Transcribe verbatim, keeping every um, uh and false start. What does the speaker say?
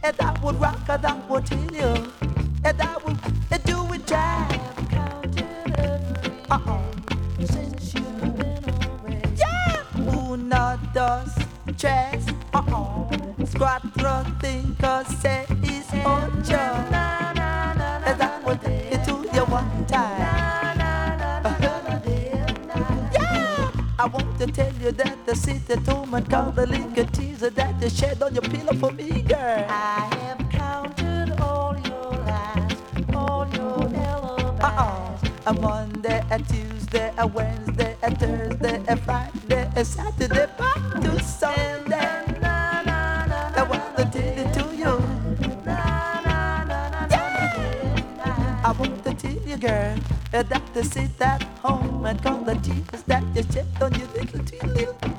and I would rock and I would tell you, and I would and do it right. Uh-oh. Since you've been away. Yeah. Uno, dos, tres. Uh-oh. Cuatro, cinco, seis, ocho. And I would take it to you one time. Uh-huh. Yeah. I want to tell you that the city woman called the liquor teaser that you shed on your pillow for me, girl. I have counted all your lies, all your alibis. Uh-oh. A Monday, a Tuesday, a Wednesday, a Thursday, a Friday, a Saturday, back to Sunday. I want to tell it to you. Yeah. I want to tell you, girl, that to sit at home and call the tears that you shed on your little, little, little